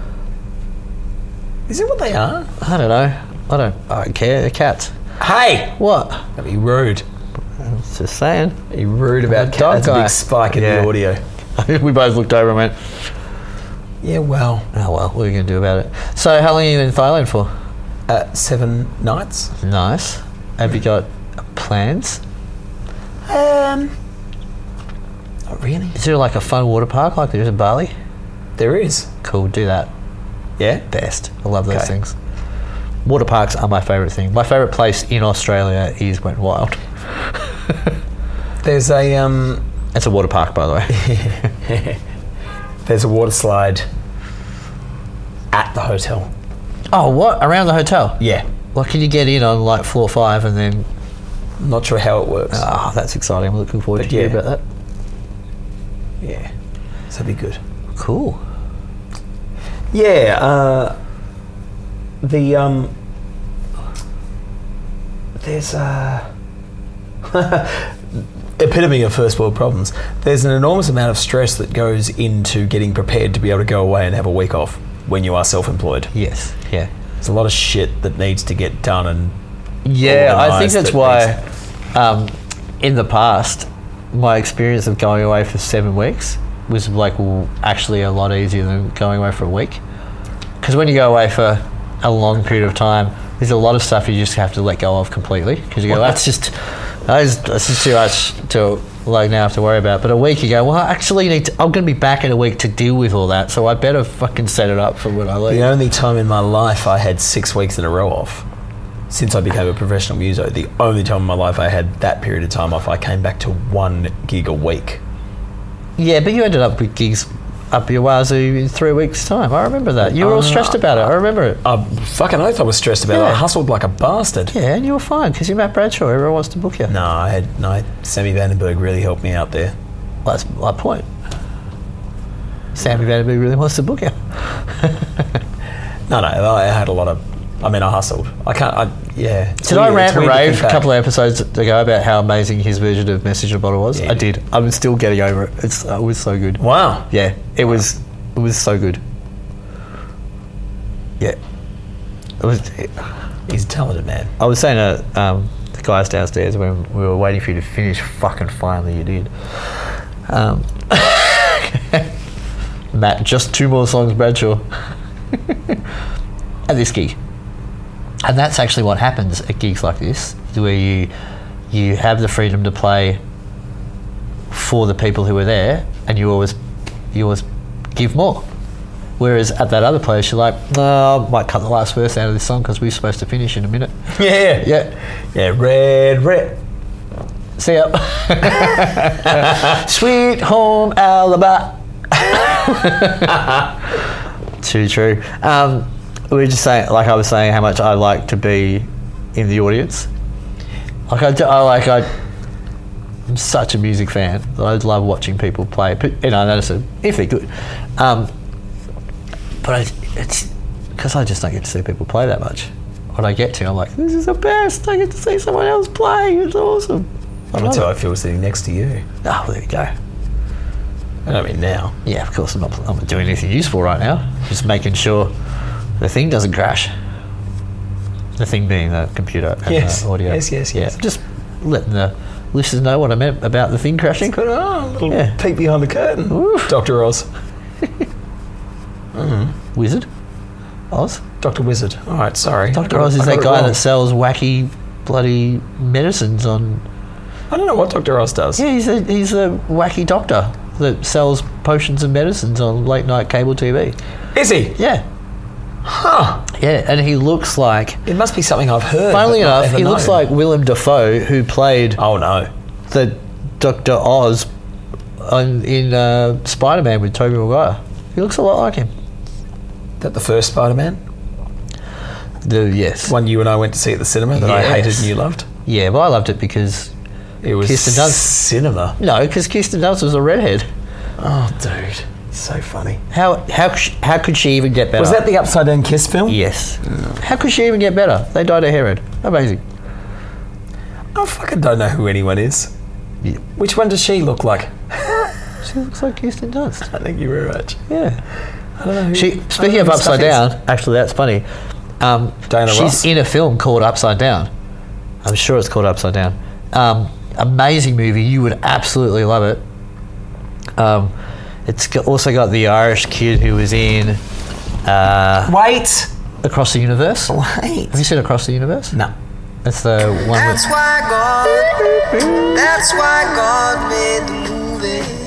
[SPEAKER 3] Is it what they are?
[SPEAKER 2] I don't know. I don't. I don't care. They're cats.
[SPEAKER 3] Hey!
[SPEAKER 2] What?
[SPEAKER 3] Don't be rude.
[SPEAKER 2] I'm just saying.
[SPEAKER 3] Be rude about
[SPEAKER 2] The
[SPEAKER 3] cats.
[SPEAKER 2] dog
[SPEAKER 3] That's a
[SPEAKER 2] guy.
[SPEAKER 3] big spike in
[SPEAKER 2] Yeah.
[SPEAKER 3] the audio.
[SPEAKER 2] We both looked over and went,
[SPEAKER 3] Yeah, well,
[SPEAKER 2] "Oh well, what are you going to do about it?" So, how long are you in Thailand for?
[SPEAKER 3] uh, seven nights.
[SPEAKER 2] Nice. Have you got plans?
[SPEAKER 3] Um, not really.
[SPEAKER 2] Is there like a fun water park like there is in Bali?
[SPEAKER 3] There is.
[SPEAKER 2] Cool. Do that.
[SPEAKER 3] Yeah.
[SPEAKER 2] Best. I love those
[SPEAKER 3] Okay.
[SPEAKER 2] things. Water parks are my favourite thing. My favourite place in Australia is Went Wild.
[SPEAKER 3] There's a um.
[SPEAKER 2] It's a water park, by the way.
[SPEAKER 3] There's a water slide at the hotel.
[SPEAKER 2] Oh, what? Around the hotel?
[SPEAKER 3] Yeah.
[SPEAKER 2] Well, can you get in on like floor five and then...
[SPEAKER 3] I'm not sure how it works.
[SPEAKER 2] Ah, that's exciting. I'm looking forward
[SPEAKER 3] But
[SPEAKER 2] to hear
[SPEAKER 3] yeah.
[SPEAKER 2] about that.
[SPEAKER 3] Yeah. So it'd be good.
[SPEAKER 2] Cool.
[SPEAKER 3] Yeah. Uh, the um. There's a epitome of first world problems. There's an enormous amount of stress that goes into getting prepared to be able to go away and have a week off when you are self-employed.
[SPEAKER 2] Yes. Yeah.
[SPEAKER 3] There's a lot of shit that needs to get done and
[SPEAKER 2] Yeah, I think
[SPEAKER 3] organised
[SPEAKER 2] that's
[SPEAKER 3] that
[SPEAKER 2] why um, in the past, my experience of going away for seven weeks was like well, actually a lot easier than going away for a week. Because when you go away for a long period of time, there's a lot of stuff you just have to let go of completely. Because you go, that's just that's, that's just too much to like now have to worry about. But a week you go, well, I actually need to, I'm going to be back in a week to deal with all that, so I better fucking set it up for when I leave.
[SPEAKER 3] The only time in my life I had six weeks in a row off, since I became a professional muso, the only time in my life I had that period of time off, I came back to one gig a week.
[SPEAKER 2] Yeah, but you ended up with gigs up your wazoo in three weeks' time. I remember that. You were all
[SPEAKER 3] Uh,
[SPEAKER 2] stressed about it. I remember it.
[SPEAKER 3] I fucking oath I was stressed about it.
[SPEAKER 2] Yeah.
[SPEAKER 3] I hustled like a bastard.
[SPEAKER 2] Yeah, and you were fine because you're Matt Bradshaw. Everyone wants to book you.
[SPEAKER 3] No, I had no. Sammy Vandenberg really helped me out there.
[SPEAKER 2] Well, that's my point. Sammy Vanderbilt really wants to book you.
[SPEAKER 3] No, no, I had a lot of. I mean, I hustled. I can't. I, yeah. it's
[SPEAKER 2] Did I
[SPEAKER 3] weird-
[SPEAKER 2] rant
[SPEAKER 3] it's
[SPEAKER 2] and
[SPEAKER 3] weird to
[SPEAKER 2] rave
[SPEAKER 3] think
[SPEAKER 2] a
[SPEAKER 3] back.
[SPEAKER 2] couple of episodes ago about how amazing his version of Message in a Bottle was?
[SPEAKER 3] Yeah.
[SPEAKER 2] I did. I'm still getting over it. It's, it was so good.
[SPEAKER 3] Wow.
[SPEAKER 2] Yeah, it was. It was so good. Yeah, it was. It,
[SPEAKER 3] He's a talented man.
[SPEAKER 2] I was saying to um, the guys downstairs when we were waiting for you to finish. Fucking finally, you did. Um, Matt, just two more songs, Bradshaw. At this gig. And that's actually what happens at gigs like this, where you you have the freedom to play for the people who are there, and you always you always give more. Whereas at that other place, you're like, no, I might cut the last verse out of this song because we're supposed to finish in a minute.
[SPEAKER 3] Yeah.
[SPEAKER 2] Yeah.
[SPEAKER 3] Yeah. Red, red.
[SPEAKER 2] See ya. Sweet home Alabama. Too true. Um, we were just saying, like I was saying, how much I like to be in the audience. Like I, do, I like I. I'm such a music fan that I love watching people play. But, you know, that's a, if they're good. Um, but I, it's because I just don't get to see people play that much. When I get to, I'm like, this is the best. I get to see someone else play. It's awesome. I
[SPEAKER 3] That's
[SPEAKER 2] love
[SPEAKER 3] how I
[SPEAKER 2] it.
[SPEAKER 3] feel sitting next to you.
[SPEAKER 2] Oh, there we go.
[SPEAKER 3] I don't mean now.
[SPEAKER 2] Yeah, of course I'm not, I'm not doing anything useful right now. Just making sure the thing doesn't crash. The thing being the computer and
[SPEAKER 3] Yes,
[SPEAKER 2] the audio.
[SPEAKER 3] yes, yes,
[SPEAKER 2] Yeah,
[SPEAKER 3] yes.
[SPEAKER 2] just letting the listeners know what I meant about the thing crashing.
[SPEAKER 3] Got a oh, little
[SPEAKER 2] Yeah.
[SPEAKER 3] peek behind the curtain.
[SPEAKER 2] Oof.
[SPEAKER 3] Doctor Oz.
[SPEAKER 2] Wizard? Oz?
[SPEAKER 3] Doctor Wizard. All right, sorry.
[SPEAKER 2] Doctor
[SPEAKER 3] I got
[SPEAKER 2] Oz
[SPEAKER 3] it-
[SPEAKER 2] is
[SPEAKER 3] I got
[SPEAKER 2] that
[SPEAKER 3] it
[SPEAKER 2] guy
[SPEAKER 3] wrong.
[SPEAKER 2] that sells wacky bloody medicines on...
[SPEAKER 3] I don't know what Doctor Oz does.
[SPEAKER 2] Yeah, he's a, he's a wacky doctor that sells potions and medicines on late night cable T V.
[SPEAKER 3] Is he?
[SPEAKER 2] Yeah.
[SPEAKER 3] Huh.
[SPEAKER 2] Yeah, and he looks like...
[SPEAKER 3] It must be something I've heard.
[SPEAKER 2] Funnily
[SPEAKER 3] but not
[SPEAKER 2] enough,
[SPEAKER 3] ever
[SPEAKER 2] he looks
[SPEAKER 3] known.
[SPEAKER 2] like Willem Dafoe, who played
[SPEAKER 3] Oh no.
[SPEAKER 2] the Doctor Oz on, in uh, Spider-Man with Tobey Maguire. He looks a lot like him.
[SPEAKER 3] That the first Spider-Man,
[SPEAKER 2] The yes,
[SPEAKER 3] one you and I went to see at the cinema that I
[SPEAKER 2] Yes.
[SPEAKER 3] hated and you loved.
[SPEAKER 2] yeah, but I loved it because
[SPEAKER 3] It was
[SPEAKER 2] Kirsten Dunst.
[SPEAKER 3] cinema.
[SPEAKER 2] no, because Kirsten Dunst was a redhead.
[SPEAKER 3] Oh, dude, so funny.
[SPEAKER 2] How how sh- how could she even get better?
[SPEAKER 3] Was that the Upside Down Kiss film?
[SPEAKER 2] yes? How could she even get better? They dyed her hair red. Amazing.
[SPEAKER 3] I fucking don't know who anyone is.
[SPEAKER 2] Yeah.
[SPEAKER 3] Which one does she look like?
[SPEAKER 2] She looks like Kirsten Dunst.
[SPEAKER 3] I think you were right.
[SPEAKER 2] Yeah.
[SPEAKER 3] I don't know who.
[SPEAKER 2] She
[SPEAKER 3] I don't
[SPEAKER 2] speaking
[SPEAKER 3] know
[SPEAKER 2] of
[SPEAKER 3] who
[SPEAKER 2] Upside
[SPEAKER 3] stuff is.
[SPEAKER 2] Down, actually that's funny. Um,
[SPEAKER 3] Diana
[SPEAKER 2] she's
[SPEAKER 3] Ross?
[SPEAKER 2] in a film called Upside Down. I'm sure it's called Upside Down. Um, amazing movie. You would absolutely love it. Um, it's got, also got the Irish kid who was in uh,
[SPEAKER 3] Wait.
[SPEAKER 2] Across the Universe.
[SPEAKER 3] Wait.
[SPEAKER 2] Have you seen Across the Universe?
[SPEAKER 3] No.
[SPEAKER 2] That's the one
[SPEAKER 4] That's
[SPEAKER 2] with.
[SPEAKER 4] why God, that's why God made the movie.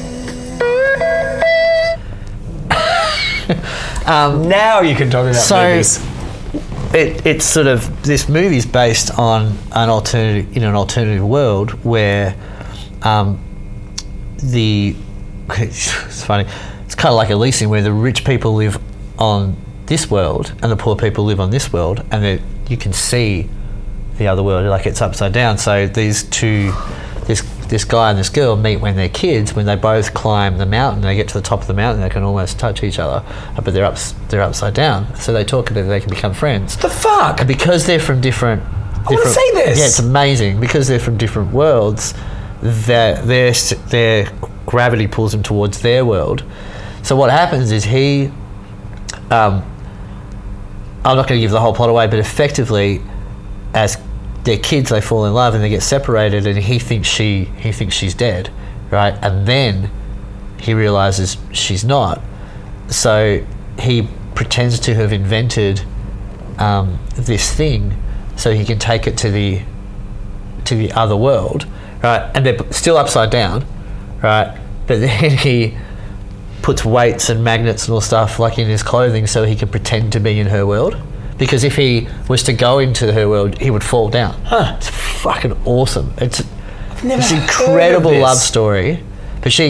[SPEAKER 3] Now you can talk about
[SPEAKER 2] So-
[SPEAKER 3] movies.
[SPEAKER 2] It, it's sort of this movie's based on an alternative in an alternative world where um, the it's funny. It's kind of like Elysium, where the rich people live on this world and the poor people live on this world, and that you can see the other world like it's upside down. So these two, this this guy and this girl meet when they're kids. When they both climb the mountain, they get to the top of the mountain, they can almost touch each other, but they're up they're upside down. So they talk about they can become friends.
[SPEAKER 3] The fuck?
[SPEAKER 2] And because they're from different,
[SPEAKER 3] wanna
[SPEAKER 2] different
[SPEAKER 3] see this.
[SPEAKER 2] Yeah, it's amazing. Because they're from different worlds, their their their gravity pulls them towards their world. So what happens is he, um, I'm not going to give the whole plot away, but effectively, as they're kids, they fall in love and they get separated, and he thinks she he thinks she's dead, right? And then he realizes she's not. So he pretends to have invented um, this thing so he can take it to the to the other world, right? And they're still upside down, right? But then he puts weights and magnets and all stuff like in his clothing so he can pretend to be in her world. Because if he was to go into her world, he would fall down.
[SPEAKER 3] Huh.
[SPEAKER 2] It's fucking awesome. It's
[SPEAKER 3] never
[SPEAKER 2] this
[SPEAKER 3] heard of
[SPEAKER 2] incredible
[SPEAKER 3] this.
[SPEAKER 2] love story. But she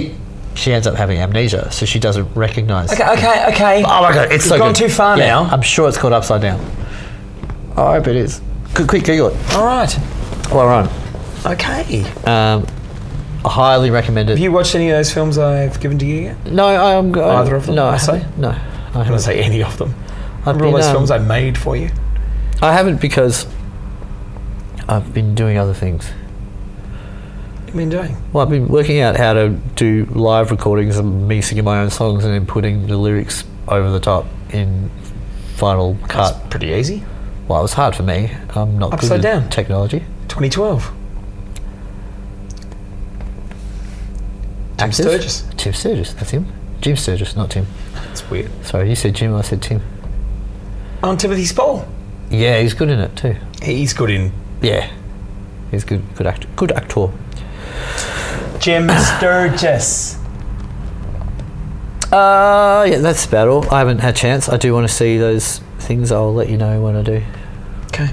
[SPEAKER 2] she ends up having amnesia, so she doesn't recognise.
[SPEAKER 3] Okay, okay, okay.
[SPEAKER 2] Oh my god, it's
[SPEAKER 3] You've
[SPEAKER 2] so
[SPEAKER 3] gone
[SPEAKER 2] good.
[SPEAKER 3] too far
[SPEAKER 2] Yeah,
[SPEAKER 3] now.
[SPEAKER 2] I'm sure it's called Upside Down. Oh, I hope it is. Quick, quick Google it.
[SPEAKER 3] All right.
[SPEAKER 2] While we're on.
[SPEAKER 3] Okay.
[SPEAKER 2] Um, I highly recommend it.
[SPEAKER 3] Have you watched any of those films I've given to you yet?
[SPEAKER 2] No, I'm I,
[SPEAKER 3] Either of them,
[SPEAKER 2] No,
[SPEAKER 3] I
[SPEAKER 2] I
[SPEAKER 3] say?
[SPEAKER 2] haven't. No, I
[SPEAKER 3] I
[SPEAKER 2] haven't.
[SPEAKER 3] don't say any of them.
[SPEAKER 2] I've
[SPEAKER 3] Remember all
[SPEAKER 2] been,
[SPEAKER 3] those
[SPEAKER 2] um,
[SPEAKER 3] films I made for you?
[SPEAKER 2] I haven't because I've been doing other things.
[SPEAKER 3] What have you been doing?
[SPEAKER 2] Well, I've been working out how to do live recordings of me singing my own songs and then putting the lyrics over the top in Final Cut.
[SPEAKER 3] That's pretty easy.
[SPEAKER 2] Well, it was hard for me. I'm not
[SPEAKER 3] Upside
[SPEAKER 2] good at
[SPEAKER 3] Down.
[SPEAKER 2] technology.
[SPEAKER 3] twenty twelve. Tim
[SPEAKER 2] Actors?
[SPEAKER 3] Sturgis.
[SPEAKER 2] Tim Sturgis, that's him. Jim Sturgis, not Tim.
[SPEAKER 3] That's weird.
[SPEAKER 2] Sorry, you said Jim, I said Tim.
[SPEAKER 3] On Timothy Spall.
[SPEAKER 2] Yeah, he's good in it too.
[SPEAKER 3] He's good in
[SPEAKER 2] Yeah, he's good. Good actor. Good actor.
[SPEAKER 3] Jim Sturgis.
[SPEAKER 2] Uh, yeah, that's about all. I haven't had a chance. I do want to see those things. I'll let you know when I do.
[SPEAKER 3] Okay.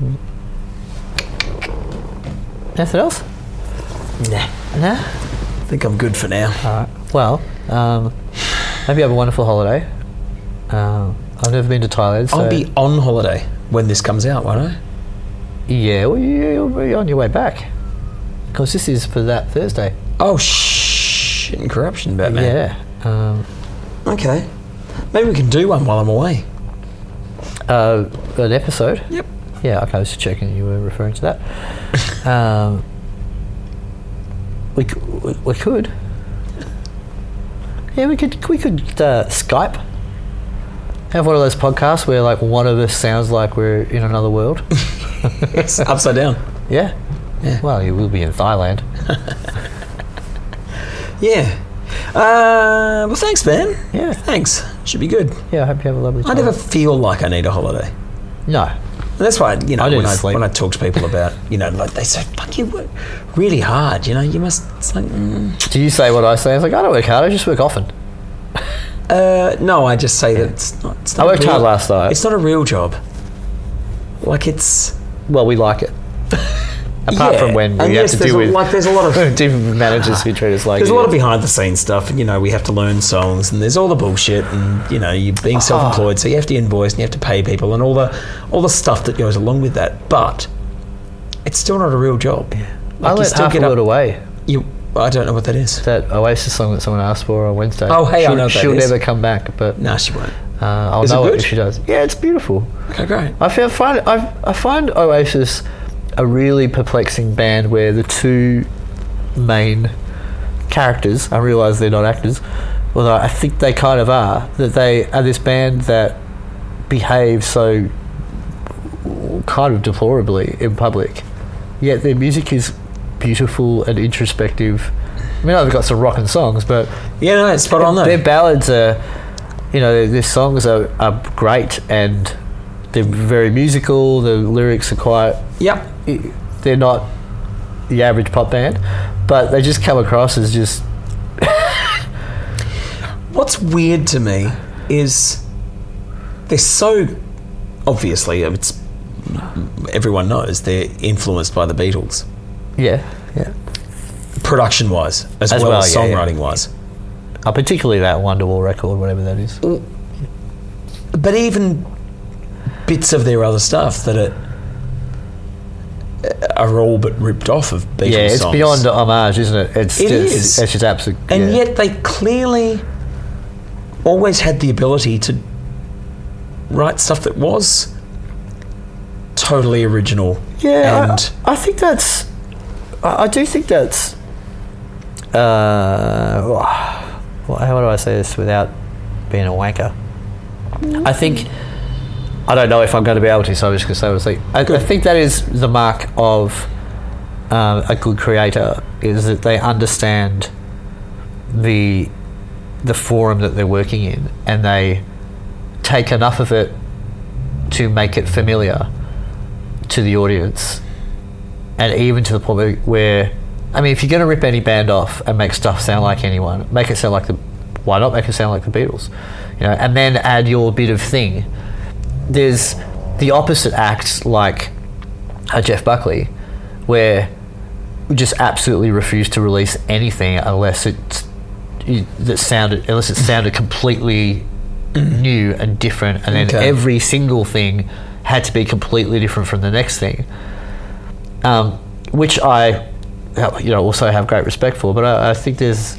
[SPEAKER 2] Anything else?
[SPEAKER 3] Nah.
[SPEAKER 2] Nah.
[SPEAKER 3] I think I'm good for now.
[SPEAKER 2] All right. Well, um, hope you have a wonderful holiday. Um, I've never been to Thailand, so
[SPEAKER 3] I'll be on holiday when this comes out, won't I?
[SPEAKER 2] yeah, well, you'll be on your way back because this is for that Thursday.
[SPEAKER 3] Oh, shit and corruption, Batman.
[SPEAKER 2] Yeah. Um,
[SPEAKER 3] Okay. Maybe we can do one while I'm away.
[SPEAKER 2] uh, an episode.
[SPEAKER 3] Yep.
[SPEAKER 2] Yeah. Okay. I was just checking you were referring to that. um, we, c- we we could. Yeah, we could. We could uh, Skype. Have one of those podcasts where like one of us sounds like we're in another world.
[SPEAKER 3] It's upside down.
[SPEAKER 2] Yeah.
[SPEAKER 3] Yeah.
[SPEAKER 2] Well, you will be in Thailand.
[SPEAKER 3] Yeah. Uh, well, thanks, man.
[SPEAKER 2] Yeah.
[SPEAKER 3] Thanks. Should be good.
[SPEAKER 2] Yeah. I hope you have a lovely
[SPEAKER 3] I
[SPEAKER 2] time.
[SPEAKER 3] never feel like I need a holiday.
[SPEAKER 2] No.
[SPEAKER 3] And that's why, you know,
[SPEAKER 2] I
[SPEAKER 3] when
[SPEAKER 2] didn't
[SPEAKER 3] I,
[SPEAKER 2] sleep.
[SPEAKER 3] when I talk to people about, you know, like they say, fuck, you work really hard, you know, you must, it's like, mm.
[SPEAKER 2] Do you say what I say? It's like I don't work hard. I just work often.
[SPEAKER 3] uh, no, I just say that it's not, it's not
[SPEAKER 2] I
[SPEAKER 3] a
[SPEAKER 2] worked
[SPEAKER 3] real-
[SPEAKER 2] hard last night.
[SPEAKER 3] It's not a real job. Like it's,
[SPEAKER 2] Well, we like it. Apart
[SPEAKER 3] yeah.
[SPEAKER 2] from when
[SPEAKER 3] And
[SPEAKER 2] we
[SPEAKER 3] yes,
[SPEAKER 2] have to
[SPEAKER 3] there's
[SPEAKER 2] deal
[SPEAKER 3] a-
[SPEAKER 2] with
[SPEAKER 3] like there's a lot of
[SPEAKER 2] different managers who treat us like
[SPEAKER 3] There's a lot of
[SPEAKER 2] idiots.
[SPEAKER 3] behind the scenes stuff, and you know we have to learn songs, and there's all the bullshit, and you know you're being
[SPEAKER 2] Ah.
[SPEAKER 3] self-employed, so you have to invoice and you have to pay people, and all the all the stuff that goes along with that. But it's still not a real job. Yeah.
[SPEAKER 2] I let half a word away.
[SPEAKER 3] You, I don't know what that is.
[SPEAKER 2] That Oasis song that someone asked for on Wednesday.
[SPEAKER 3] Oh, hey, I
[SPEAKER 2] she'll,
[SPEAKER 3] know what that
[SPEAKER 2] she'll
[SPEAKER 3] is.
[SPEAKER 2] never come back, but
[SPEAKER 3] No, she won't.
[SPEAKER 2] uh, I'll
[SPEAKER 3] Is it
[SPEAKER 2] know it,
[SPEAKER 3] good?
[SPEAKER 2] if she does. Yeah, it's beautiful.
[SPEAKER 3] Okay, great.
[SPEAKER 2] I feel, find I I find Oasis a really perplexing band where the two main characters, I realise they're not actors, although I think they kind of are, that they are this band that behave so kind of deplorably in public, yet their music is beautiful and introspective. I mean, I've got some rockin' songs, but
[SPEAKER 3] Yeah, no, it's spot on though.
[SPEAKER 2] their ballads are, you know, their, their songs are, are great and they're very musical. The lyrics are quite,
[SPEAKER 3] Yep.
[SPEAKER 2] they're not the average pop band, but they just come across as just,
[SPEAKER 3] What's weird to me is they're so obviously it's everyone knows they're influenced by the Beatles,
[SPEAKER 2] yeah, yeah.
[SPEAKER 3] production wise as,
[SPEAKER 2] As
[SPEAKER 3] well,
[SPEAKER 2] well,
[SPEAKER 3] as
[SPEAKER 2] yeah, yeah.
[SPEAKER 3] songwriting wise.
[SPEAKER 2] Uh, particularly that Wonderwall record, whatever that is.
[SPEAKER 3] But even bits of their other stuff that are are all but ripped off of Beatles
[SPEAKER 2] Yeah, it's
[SPEAKER 3] songs.
[SPEAKER 2] beyond homage, isn't it? It's
[SPEAKER 3] It
[SPEAKER 2] just,
[SPEAKER 3] is.
[SPEAKER 2] It's just absolute.
[SPEAKER 3] And
[SPEAKER 2] yeah.
[SPEAKER 3] yet they clearly always had the ability to write stuff that was totally original.
[SPEAKER 2] Yeah,
[SPEAKER 3] and
[SPEAKER 2] I, I think that's. I, I do think that's. Uh, well, how do I say this without being a wanker? I think. I don't know if I'm going to be able to, so I'm just going to say what I think. I, I think that is the mark of um, a good creator, is that they understand the the forum that they're working in, and they take enough of it to make it familiar to the audience, and even to the point where, I mean, if you're going to rip any band off and make stuff sound like anyone, make it sound like the, why not make it sound like the Beatles, you know, and then add your bit of thing. There's the opposite act, like uh, Jeff Buckley, where we just absolutely refuse to release anything unless it's you, that sounded unless it sounded completely new and different, and then
[SPEAKER 3] Okay.
[SPEAKER 2] every single thing had to be completely different from the next thing. Um, which I, you know, also have great respect for. But I, I think there's,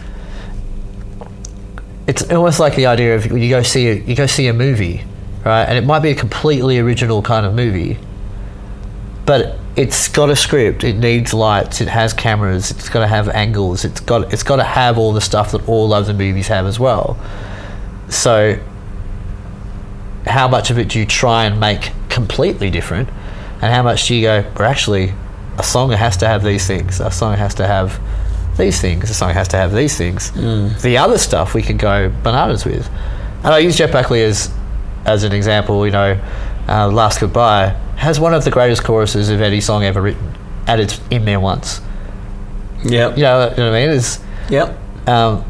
[SPEAKER 2] it's almost like the idea of you go see a, you go see a movie, right? And it might be a completely original kind of movie, but it's got a script. It needs lights. It has cameras. It's got to have angles. It's got it's got to have all the stuff that all other movies have as well. So, how much of it do you try and make completely different, and how much do you go, well, actually, a song has to have these things. A song has to have these things. A song has to have these things. Mm. The other stuff we can go bananas with. And I use Jeff Buckley as as an example. You know, uh, Last Goodbye has one of the greatest choruses of any song ever written, and it's in there once.
[SPEAKER 3] Yep.
[SPEAKER 2] You know, you know what I mean? It's,
[SPEAKER 3] Yep.
[SPEAKER 2] um,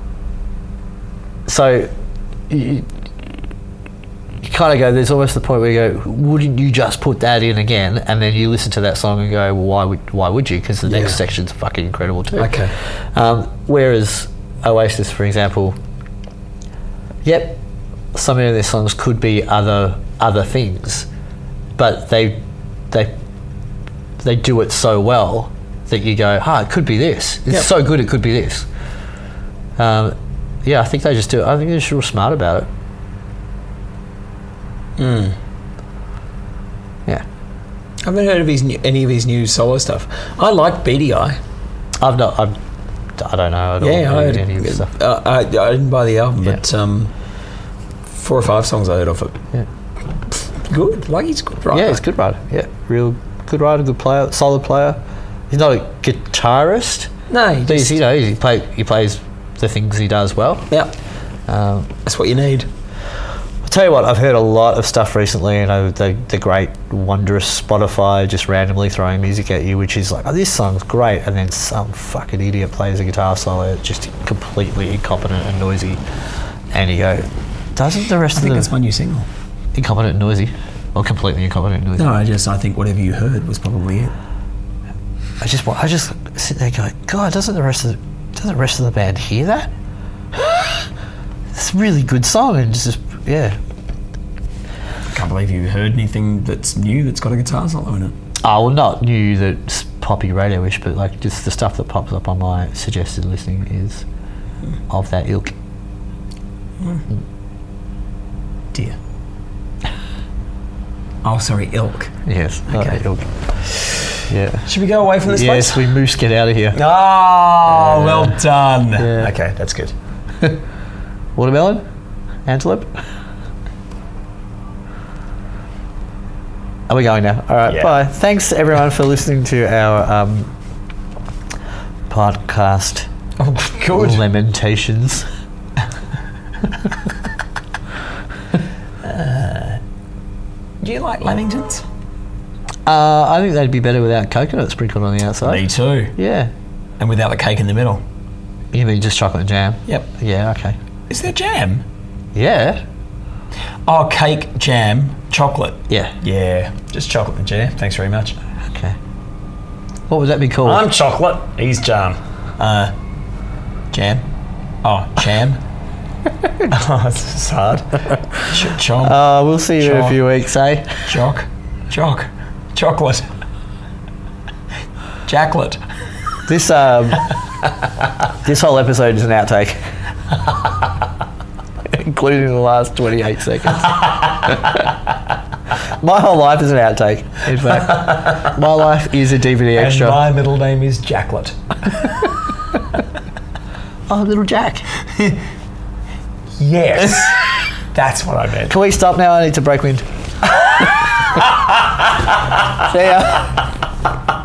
[SPEAKER 2] so you, you kind of go, there's almost the point where you go, wouldn't you just put that in again? And then you listen to that song and go, well, why would why would you? Because the
[SPEAKER 3] Yeah.
[SPEAKER 2] next section's fucking incredible too.
[SPEAKER 3] Okay.
[SPEAKER 2] Um, whereas Oasis, for example, yep, some of their songs could be other other things, but they they they do it so well that you go, ah, it could be this. It's
[SPEAKER 3] Yep.
[SPEAKER 2] so good, it could be this. Um, yeah, I think they just do. I think they're just real smart about it.
[SPEAKER 3] Mm.
[SPEAKER 2] Yeah,
[SPEAKER 3] I haven't heard of his new, any of his new solo stuff. I like B D I.
[SPEAKER 2] I've not. I'm, I don't know at all.
[SPEAKER 3] Yeah, I,
[SPEAKER 2] really
[SPEAKER 3] heard,
[SPEAKER 2] any of his stuff.
[SPEAKER 3] uh, I, I didn't buy the album,
[SPEAKER 2] Yeah.
[SPEAKER 3] but um, four or five songs I heard off it.
[SPEAKER 2] Yeah.
[SPEAKER 3] Good. Like he's a good writer.
[SPEAKER 2] Yeah, he's a good writer. Yeah, real good writer, good player, solid player. He's not a guitarist.
[SPEAKER 3] No, he
[SPEAKER 2] But he's,
[SPEAKER 3] just,
[SPEAKER 2] you know, he play he plays the things he does well.
[SPEAKER 3] yeah,
[SPEAKER 2] Um,
[SPEAKER 3] that's what you need.
[SPEAKER 2] I'll tell you what, I've heard a lot of stuff recently. You know, the the great wondrous Spotify just randomly throwing music at you, which is like, oh, this song's great, and then some fucking idiot plays a guitar solo, just completely incompetent and noisy, and you go, doesn't the rest
[SPEAKER 3] I think
[SPEAKER 2] of
[SPEAKER 3] that's
[SPEAKER 2] the
[SPEAKER 3] my new single.
[SPEAKER 2] incompetent and noisy, or completely incompetent and noisy?
[SPEAKER 3] No, I just I think whatever you heard was probably it.
[SPEAKER 2] I just wa- I just sit there going, God, doesn't the rest of the doesn't the rest of the band hear that? It's a really good song, and just yeah.
[SPEAKER 3] I can't believe you heard anything that's new that's got a guitar solo in it.
[SPEAKER 2] Oh, well, not new that's poppy radio-ish, but like just the stuff that pops up on my suggested listening is of that ilk.
[SPEAKER 3] Dear. Oh, sorry, ilk.
[SPEAKER 2] Yes, of
[SPEAKER 3] Okay.
[SPEAKER 2] that ilk. Yeah.
[SPEAKER 3] Should we go away from this
[SPEAKER 2] Yes,
[SPEAKER 3] place?
[SPEAKER 2] we moose get out of here.
[SPEAKER 3] Oh, well done.
[SPEAKER 2] Yeah.
[SPEAKER 3] Okay, that's good.
[SPEAKER 2] Watermelon? Antelope? Are we going now? All right,
[SPEAKER 3] Yeah.
[SPEAKER 2] bye. Thanks everyone for listening to our um, podcast.
[SPEAKER 3] Oh, good.
[SPEAKER 2] Lamentations.
[SPEAKER 3] Do you like Lamingtons?
[SPEAKER 2] Uh, I think they'd be better without coconut sprinkled on the outside.
[SPEAKER 3] Me too.
[SPEAKER 2] Yeah.
[SPEAKER 3] And without the cake in the middle.
[SPEAKER 2] You mean just chocolate and jam?
[SPEAKER 3] Yep.
[SPEAKER 2] Yeah, okay.
[SPEAKER 3] Is there jam?
[SPEAKER 2] Yeah.
[SPEAKER 3] Oh, cake, jam, chocolate.
[SPEAKER 2] Yeah.
[SPEAKER 3] Yeah, just chocolate and jam. Thanks very much.
[SPEAKER 2] Okay. What would that be called?
[SPEAKER 3] I'm chocolate. He's jam. Uh, jam. Oh, jam. Oh, this is hard. Ch- chom.
[SPEAKER 2] Uh, we'll see you in a
[SPEAKER 3] Choc.
[SPEAKER 2] few weeks, eh?
[SPEAKER 3] Choc. Choc. Chocolate. Jacklet.
[SPEAKER 2] This um, this whole episode is an outtake, including the last twenty-eight seconds. My whole life is an outtake. In fact, my life is a D V D
[SPEAKER 3] And
[SPEAKER 2] extra.
[SPEAKER 3] my middle name is Jacklet.
[SPEAKER 2] Oh, little Jack.
[SPEAKER 3] Yes. That's what I meant.
[SPEAKER 2] Can we stop now? I need to break wind. See ya.